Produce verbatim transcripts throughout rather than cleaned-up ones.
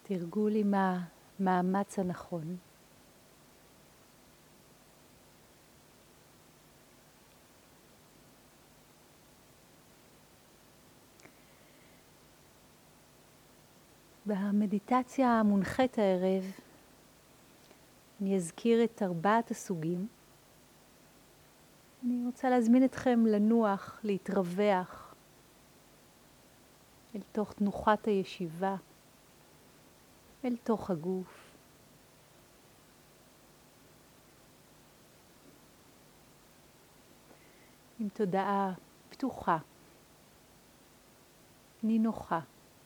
תרגול עם המאמץ הנכון. במדיטציה המונחת הערב אני אזכיר את ארבעת הסוגים. אני רוצה להזמין אתכם לנוח, להתרווח אל תוך תנוחת הישיבה, אל תוך הגוף. עם תודעה פתוחה, נינוחה.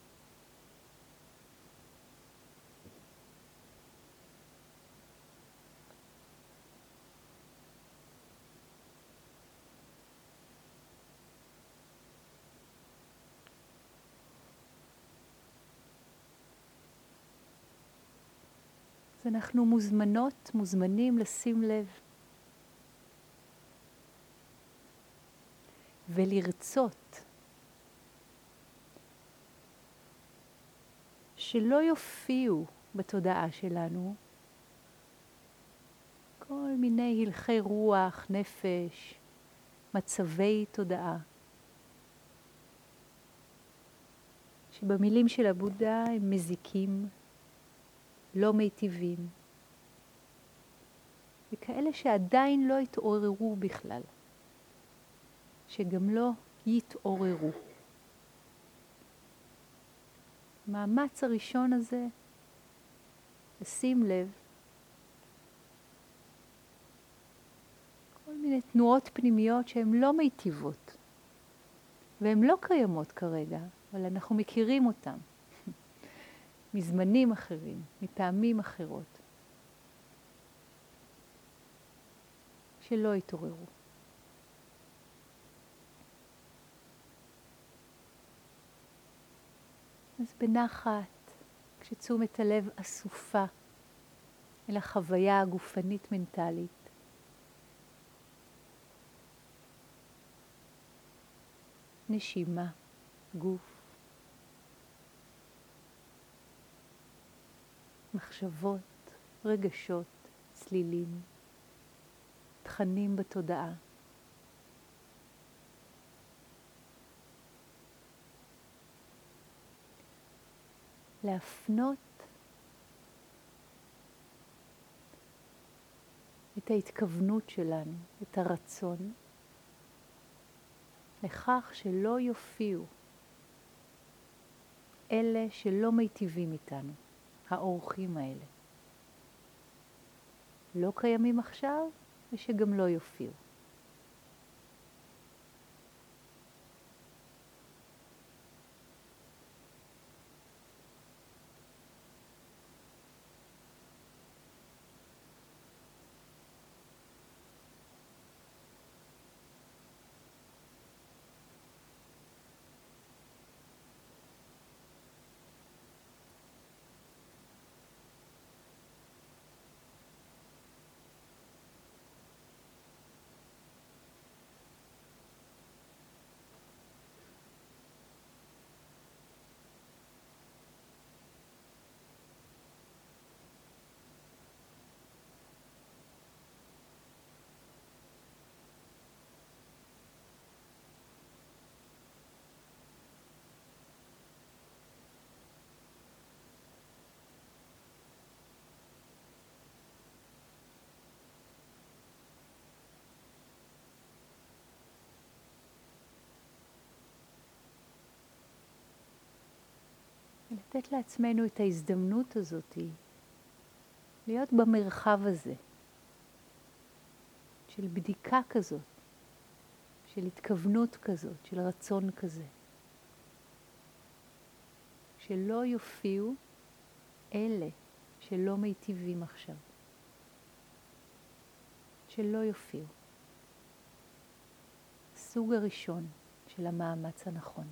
אז אנחנו מוזמנות, מוזמנים לשים לב ולרצות שלא יופיעו בתודעה שלנו כל מיני הלכי רוח, נפש, מצבי תודעה, שבמילים של הבודה הם מזיקים, לא מיטיבים, וכאלה שעדיין לא התעוררו בכלל, שגם לא יתעוררו. המאמץ הראשון הזה, לשים לב, כל מיני תנועות פנימיות שהן לא מיטיבות, והן לא קיימות כרגע, אבל אנחנו מכירים אותן, מזמנים אחרים, מפעמים אחרות, שלא התעוררו. אז בנחת, כשתשומת הלב אסופה אל החוויה הגופנית מנטלית, נשימה, גוף, מחשבות, רגשות, צלילים, תכנים בתודעה. להפנות את ההתכוונות שלנו, את הרצון, לכך שלא יופיעו אלה שלא מיטיבים איתנו, האורחים האלה. לא קיימים עכשיו ושגם לא יופיעו. ולתת לעצמנו את ההזדמנות הזאת להיות במרחב הזה של בדיקה כזאת, של התכוונות כזאת, של רצון כזה. שלא יופיעו אלה שלא מיטיבים עכשיו. שלא יופיעו. סוג הראשון של המאמץ הנכון.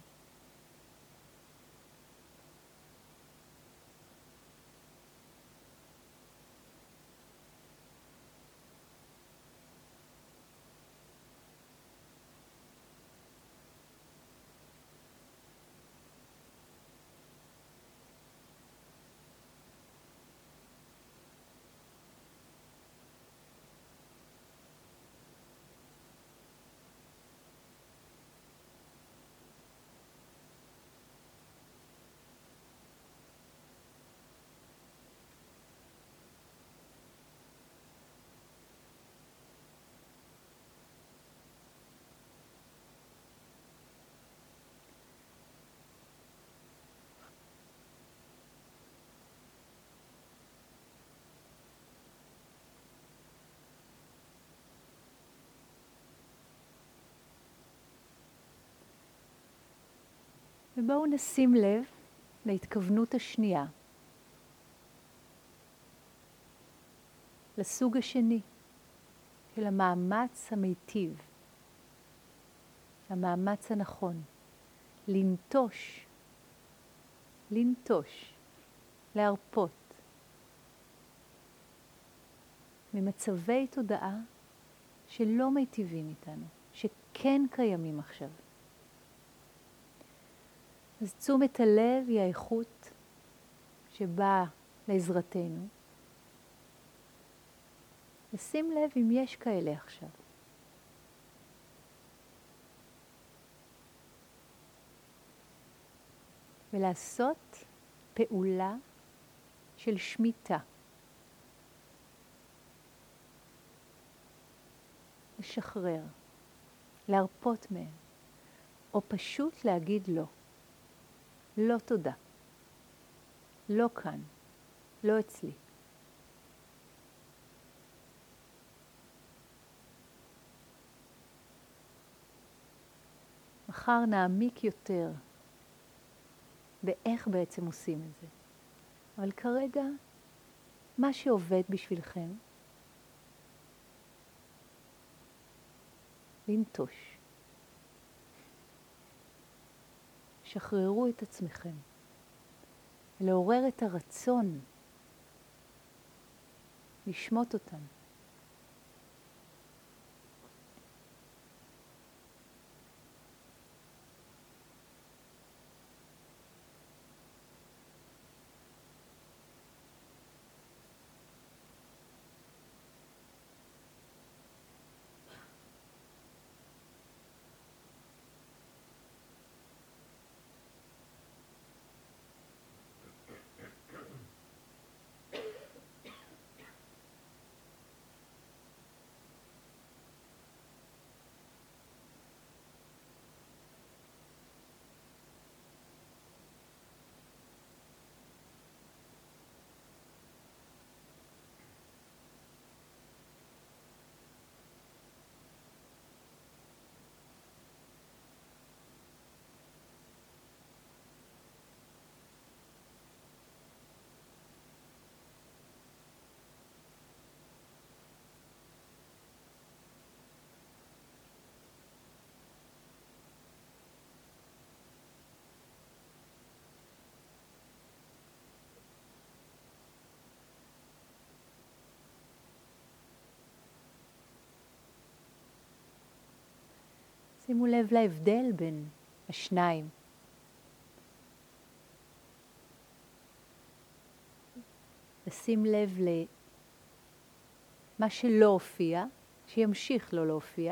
ובואו נשים לב להתכוונות השנייה, לסוג השני של המאמץ המיטיב, המאמץ הנכון, לנטוש, לנטוש, להרפות ממצבי תודעה שלא מיטיבים איתנו, שכן קיימים עכשיו. אז תשומת הלב היא האיכות שבאה לעזרתנו. לשים לב אם יש כאלה עכשיו. ולעשות פעולה של שמיטה. לשחרר, להרפות מהם, או פשוט להגיד לא. לא תודה. לא כאן. לא אצלי. מחר נעמיק יותר באיך בעצם עושים את זה. אבל כרגע, מה שעובד בשבילכם, לנטוש. שחררו את עצמכם. לעורר את הרצון. לשמוט אותם. שימו לב להבדל בין השניים. לשים לב למה שלא הופיע, שימשיך לא להופיע,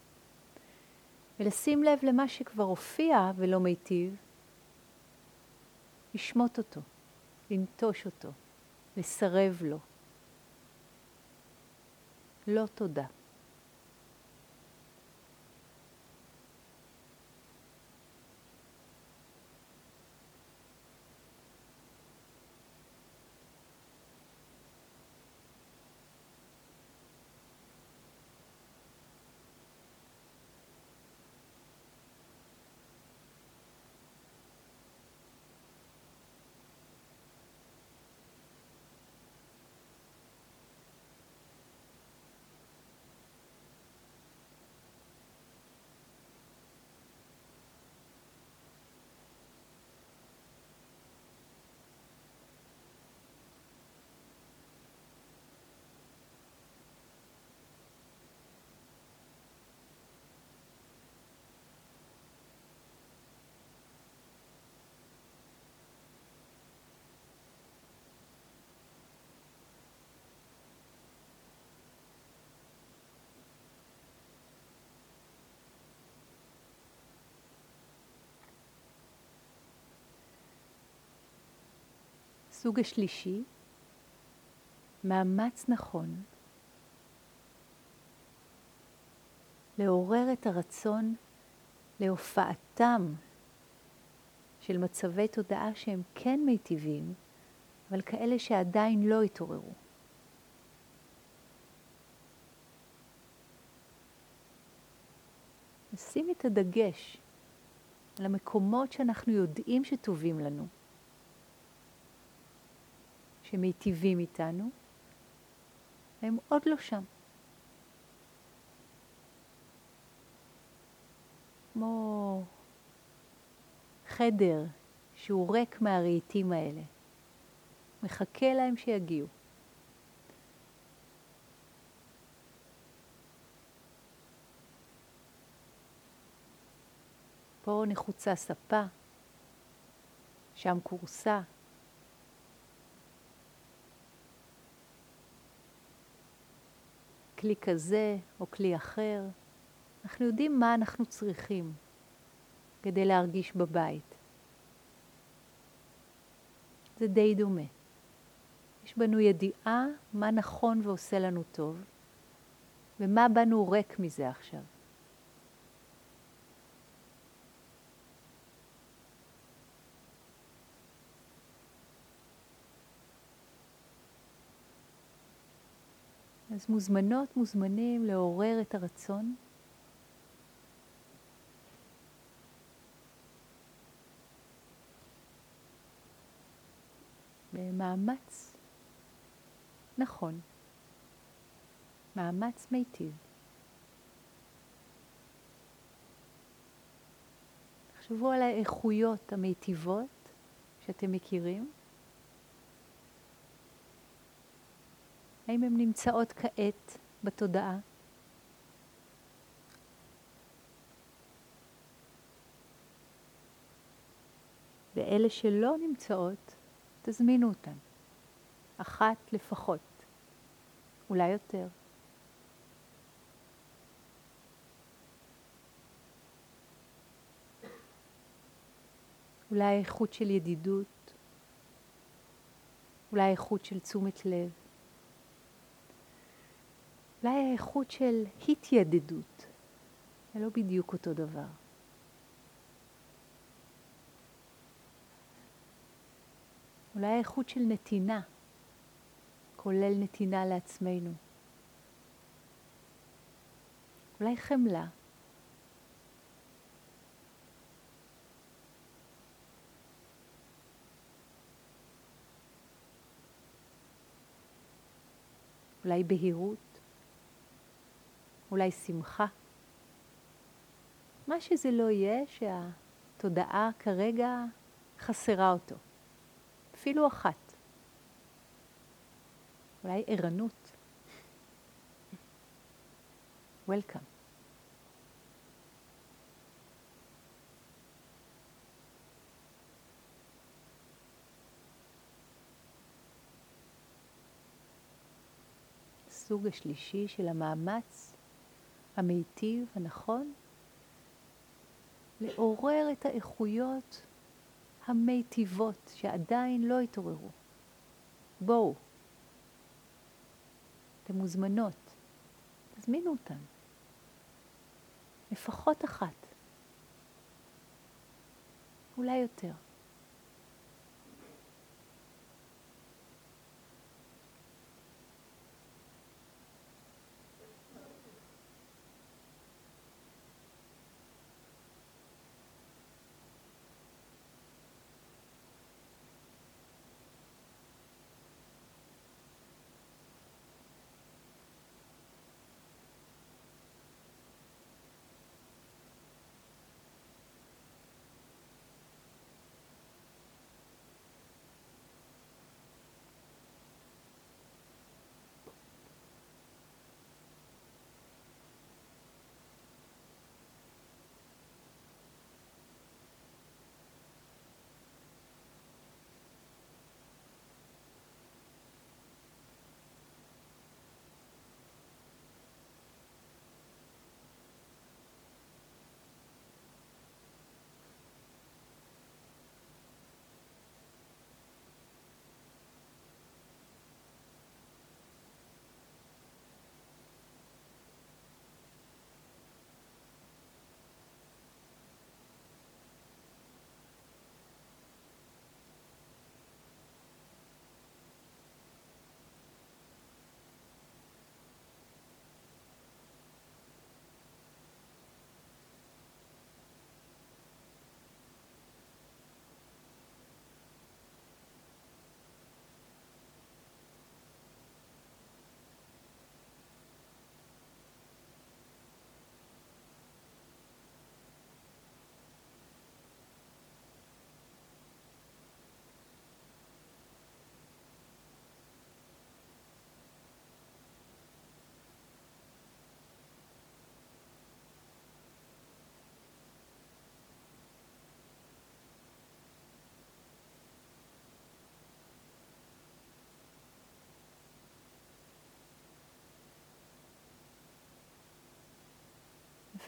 ולשים לב למה שכבר הופיע ולא מיטיב, לשמוט אותו, לנטוש אותו, לסרב לו. לא תודה. סוג השלישי, מאמץ נכון, לעורר את הרצון להופעתם של מצבי תודעה שהם כן מיטיבים, אבל כאלה שעדיין לא התעוררו. נשים את הדגש על המקומות שאנחנו יודעים שטובים לנו, שמיטיבים איתנו, הם עוד לא שם. כמו חדר שהוא ריק מהרהיטים האלה. מחכה להם שיגיעו. פה נחוצה ספה, שם קורסה. כלי כזה או כלי אחר. אנחנו יודעים מה אנחנו צריכים כדי להרגיש בבית. זה די דומה. יש בנו ידיעה מה נכון ועושה לנו טוב, ומה בנו ריק מזה עכשיו. אז מוזמנות, מוזמנים לעורר את הרצון. במאמץ נכון. מאמץ מיטיב. תחשבו על האיכויות המיטיבות שאתם מכירים. האם הן נמצאות כעת בתודעה? ואלה שלא נמצאות, תזמינו אותן. אחת לפחות, אולי יותר. אולי איכות של ידידות, אולי איכות של תשומת לב, אולי האיכות של התיידדות, זה לא בדיוק אותו דבר. אולי האיכות של נתינה, כולל נתינה לעצמנו. אולי חמלה. אולי בהירות. אולי שמחה. מה שזה לא יהיה שהתודעה כרגע חסרה אותו. אפילו אחת. אולי ערנות. Welcome. הסוג השלישי של המאמץ המיטיב, הנכון, לעורר את האיכויות המיטיבות שעדיין לא התעוררו. בואו. אתן מוזמנות. תזמינו אותן. לפחות אחת. אולי יותר.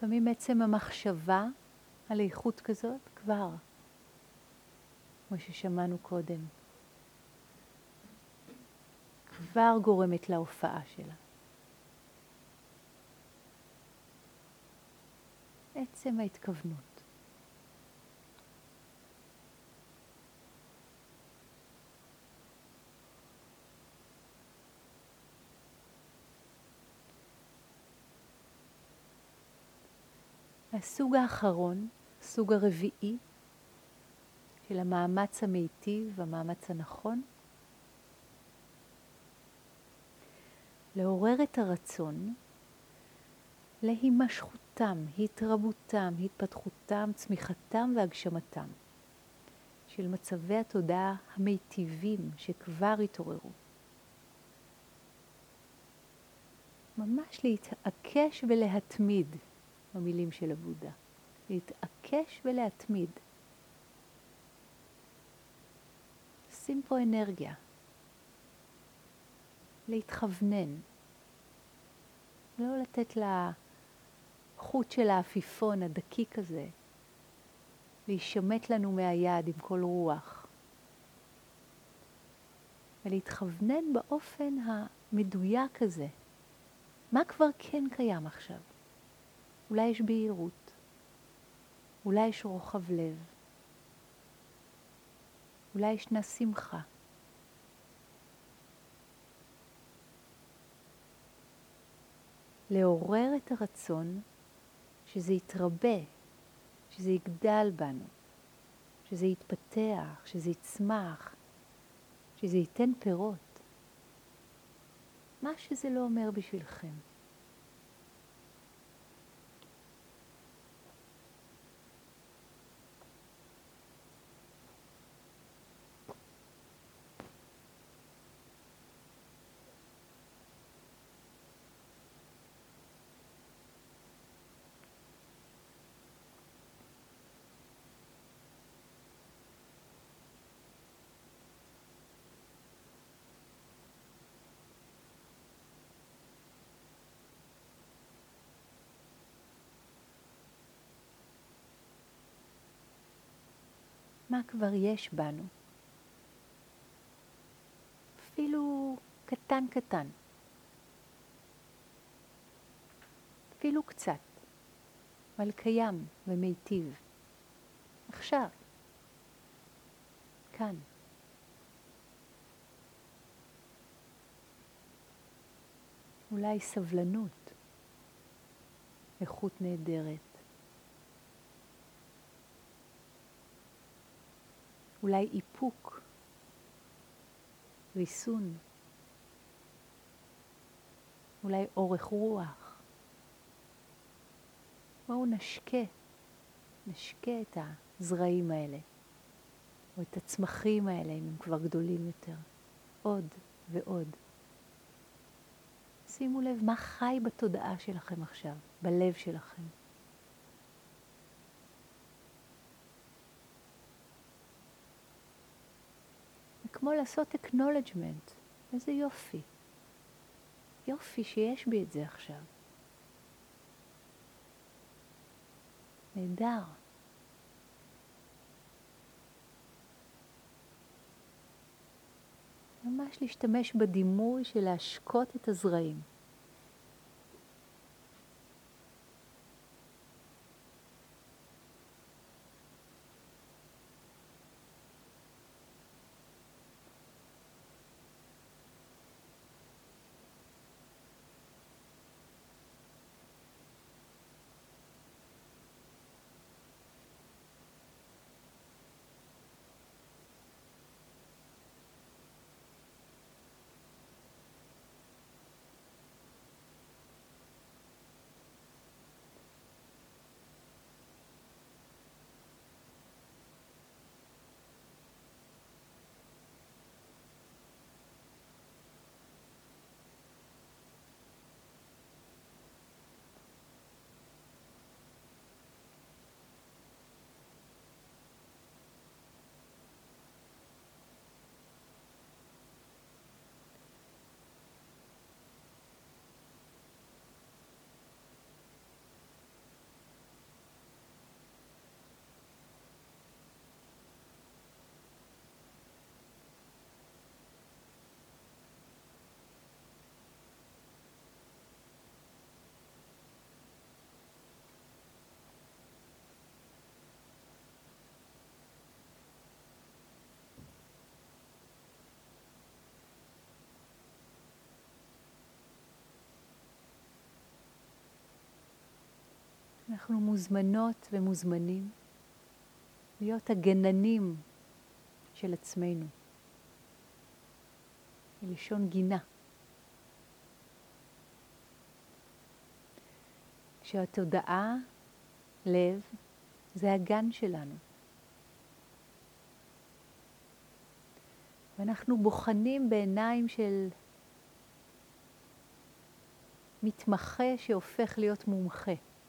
לפעמים עצם המחשבה על איכות כזאת כבר, כמו ששמענו קודם, כבר גורמת להופעה שלה. עצם ההתכוונות. הסוג האחרון, הסוג הרביעי של המאמץ המיטיב, המאמץ הנכון, לעורר את הרצון להימשכותם, התרבותם, התפתחותם, צמיחתם והגשמתם של מצבי התודעה המיטיבים שכבר התעוררו. ממש להתעקש ולהתמיד, במילים של הבודה. להתעקש ולהתמיד. שים פה אנרגיה. להתכוונן. לא לתת לחוט של האפיפון הדקיק הזה להישמט לנו מהיד עם כל רוח. ולהתכוונן באופן המדויק הזה. מה כבר כן קיים עכשיו? אולי יש בהירות, אולי יש רוחב לב, אולי ישנה שמחה. לעורר את הרצון שזה יתרבה, שזה יגדל בנו, שזה יתפתח, שזה יצמח, שזה ייתן פירות. מה שזה לא אומר בשבילכם. מה כבר יש בנו? אפילו קטן קטן. אפילו קצת. אבל קיים ומיטיב. עכשיו. כאן. אולי סבלנות. איכות נהדרת. אולי איפוק, ריסון, אולי אורך רוח. בואו נשקה, נשקה את הזרעים האלה, או את הצמחים האלה אם הם כבר גדולים יותר, עוד ועוד. שימו לב מה חי בתודעה שלכם עכשיו, בלב שלכם. כמו לעשות acknowledgement. איזה יופי. יופי שיש בי את זה עכשיו. נהדר. ממש להשתמש בדימוי של להשקות את הזרעים. אנחנו מוזמנות ומוזמנים להיות הגננים של עצמנו. מלשון גינה. כשהתודעה, לב, זה הגן שלנו. ואנחנו בוחנים בעיניים של מתמחה שהופך להיות מומחה.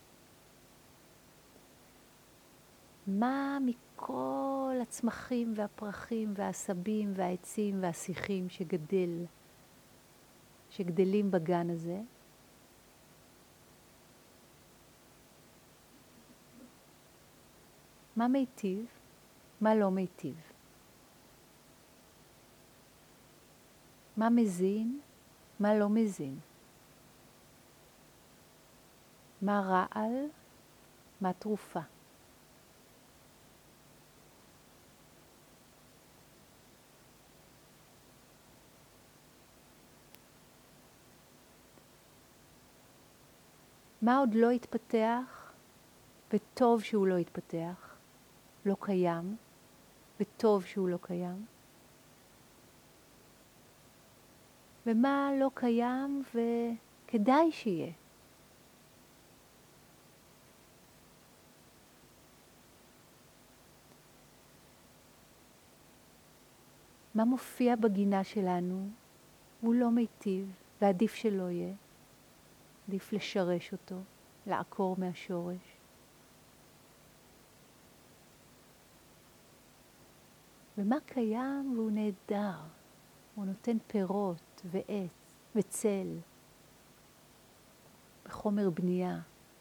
מה מכל הצמחים והפרחים והעשבים והעצים והשיחים שגדל, שגדלים בגן הזה, מה מיטיב, מה לא מיטיב? מה מזין, מה לא מזין? מה רעל, מה תרופה? מה עוד לא התפתח, וטוב שהוא לא התפתח, לא קיים, וטוב שהוא לא קיים? ומה לא קיים וכדאי שיהיה? מה מופיע בגינה שלנו, הוא לא מיטיב, ועדיף שלא יהיה. עדיף לשרש אותו, לעקור מהשורש. ומה קיים והוא נהדר, הוא נותן פירות ועץ וצל, וחומר בנייה.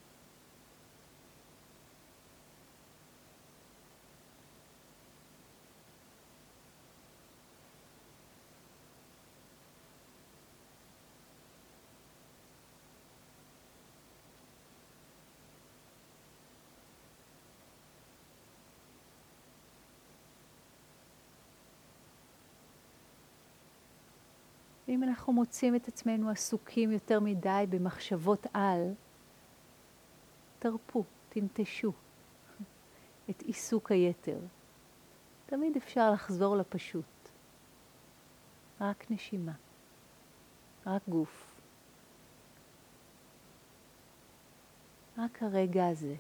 ואם אנחנו מוצאים את עצמנו עסוקים יותר מדי במחשבות על, תרפו, תנטשו את עיסוק היתר. תמיד אפשר לחזור לפשוט. רק נשימה, רק גוף. רק הרגע הזה.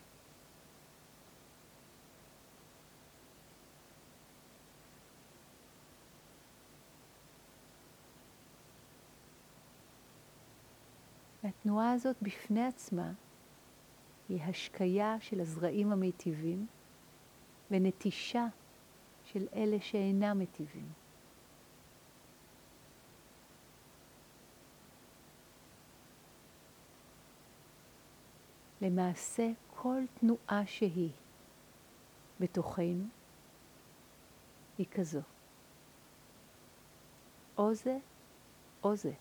והתנועה הזאת בפני עצמה היא השקיה של הזרעים המיטיבים ונטישה של אלה שאינם מיטיבים. למעשה כל תנועה שהיא בתוכנו היא כזו. או זה או זה.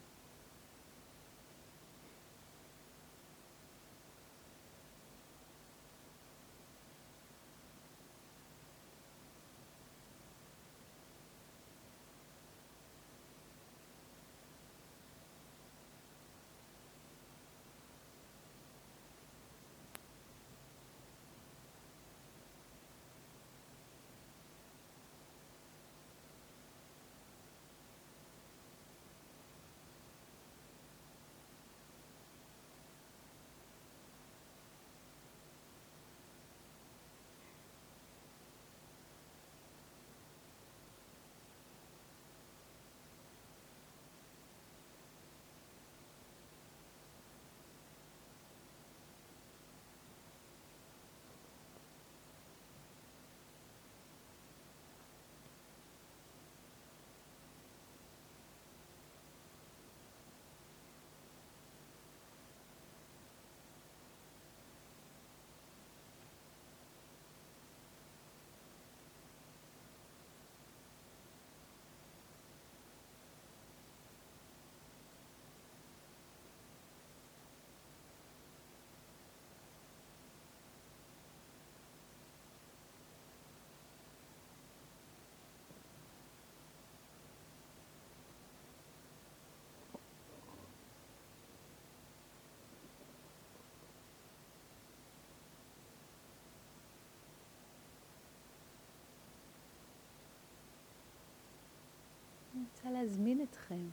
אני רוצה להזמין אתכם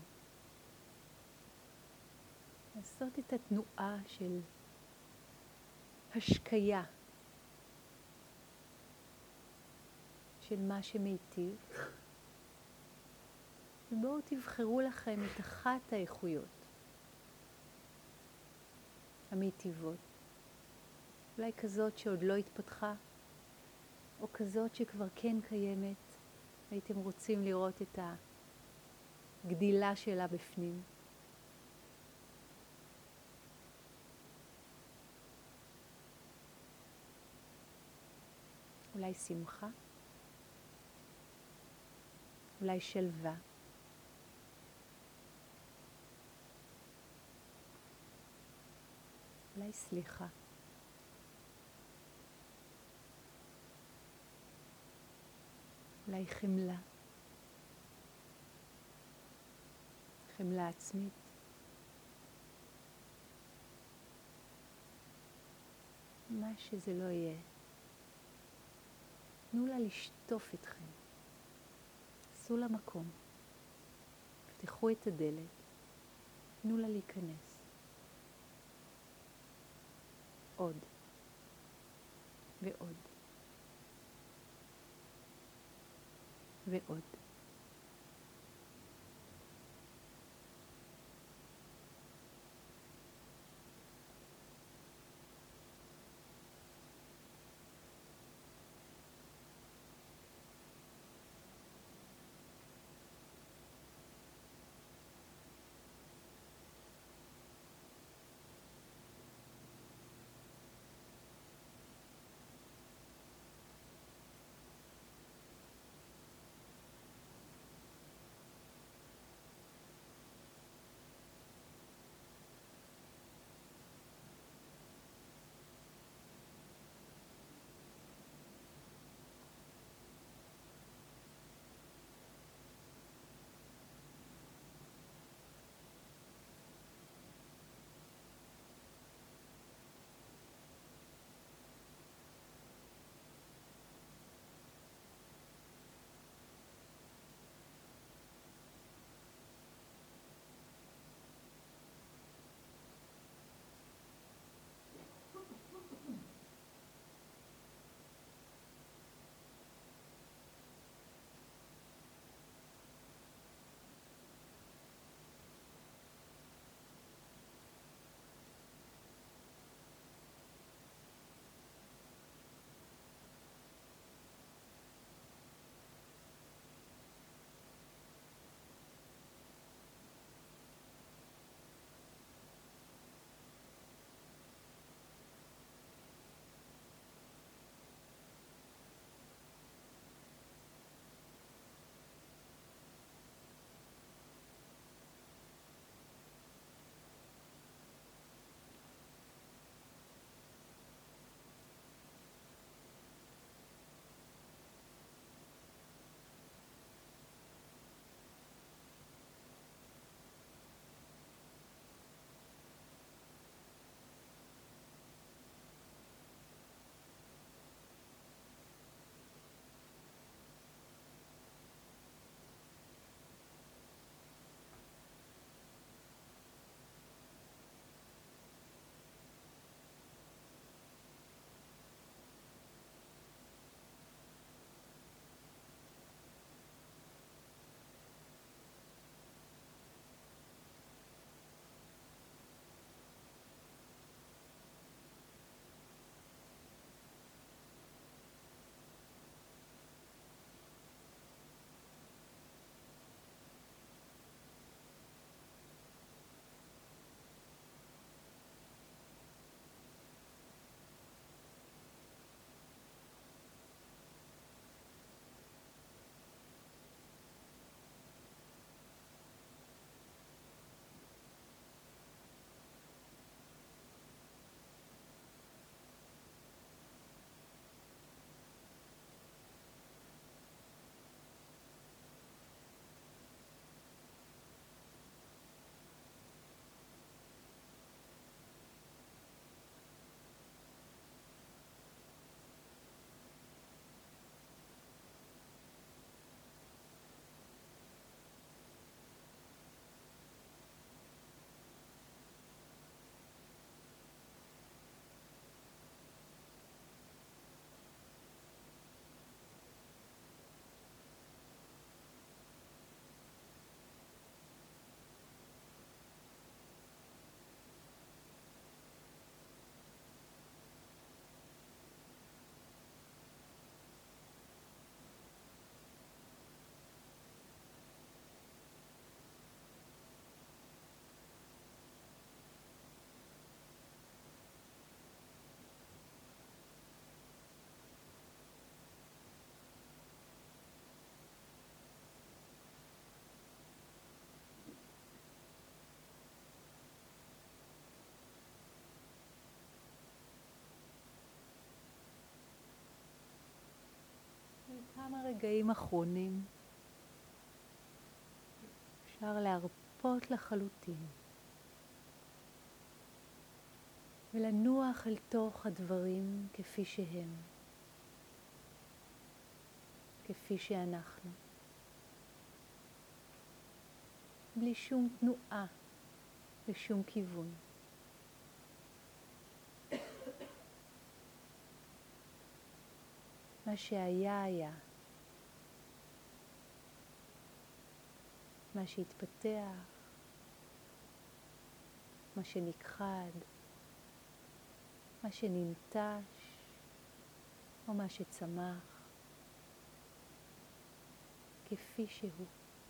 לעשות את התנועה של השקיה של מה שמיטיב, ובואו תבחרו לכם את אחת האיכויות המיטיבות. אולי כזאת שעוד לא התפתחה, או כזאת שכבר כן קיימת, הייתם רוצים לראות את הגדילה שלה בפנים. אולי שמחה, אולי שלווה, אולי סליחה. אולי חמלה, חמלה עצמית. מה שזה לא יהיה, תנו לה לשטוף אתכם. עשו לה מקום. פתחו את הדלת. תנו לה להיכנס. עוד. ועוד. ועוד. רגעים אחרונים אפשר להרפות לחלוטין ולנוח אל תוך הדברים כפי שהם, כפי שאנחנו, בלי שום תנועה ושום כיוון. מה שהיה היה, מה שהתפתח, מה שנכחד, מה שננטש או מה שצמח, כפי שהוא.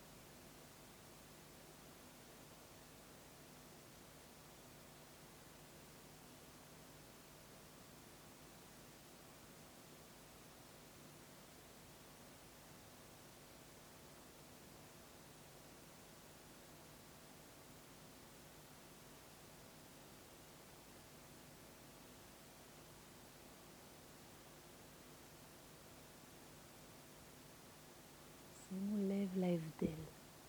שימו לב להבדל.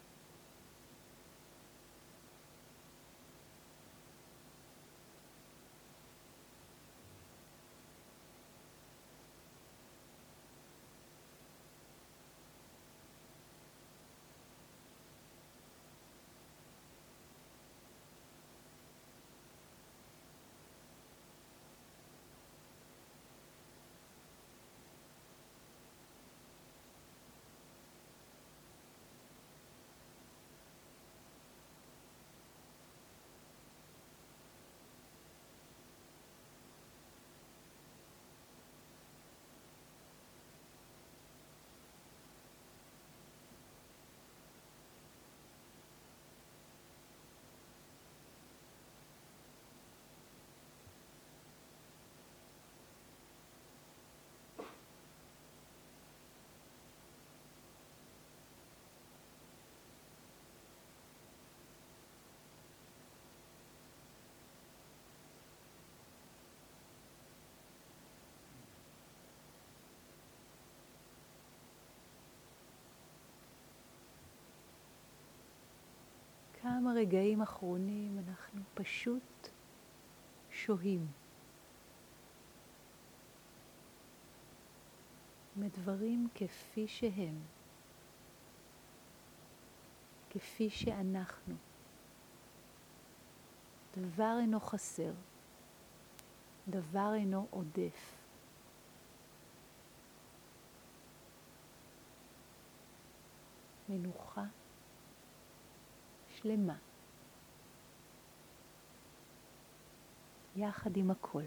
כמה רגעים אחרונים אנחנו פשוט שוהים עם הדברים כפי שהם, כפי שאנחנו. דבר אינו חסר, דבר אינו עודף. מנוחה שלמה, יחד עם הכל.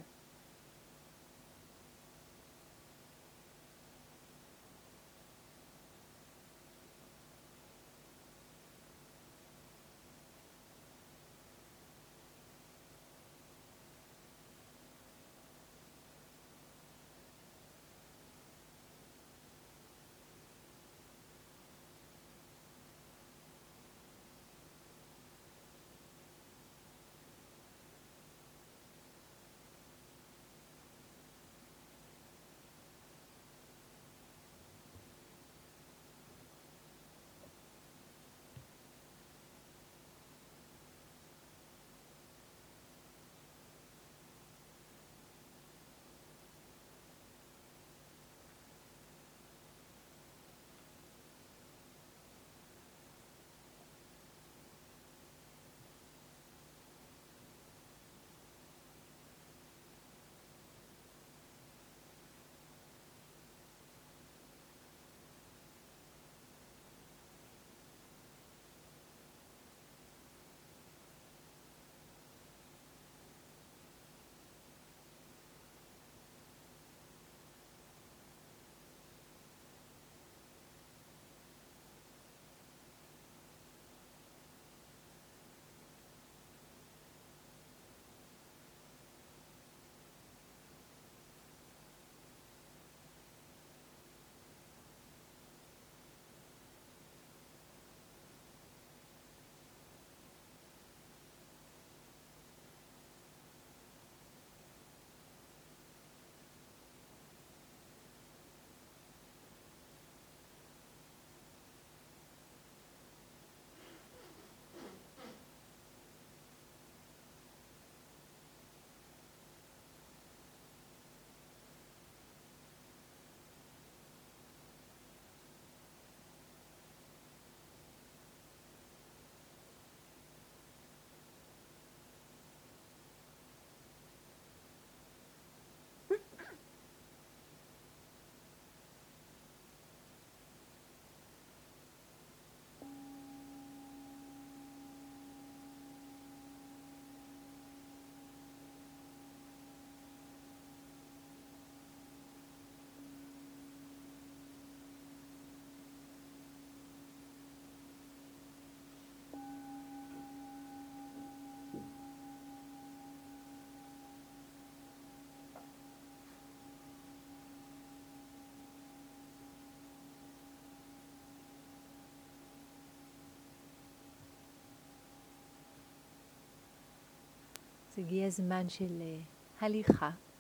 אז הגיע זמן של הליכה.